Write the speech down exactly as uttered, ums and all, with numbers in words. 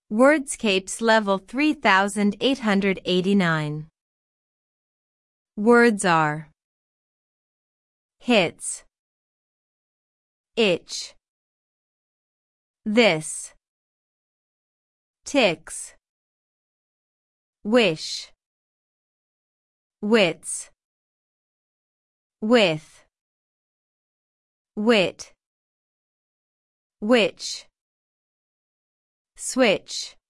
Wordscapes level three thousand eight hundred eighty-nine. Words are hits, itch, this, ticks, wish, wits, with, wit, which, switch.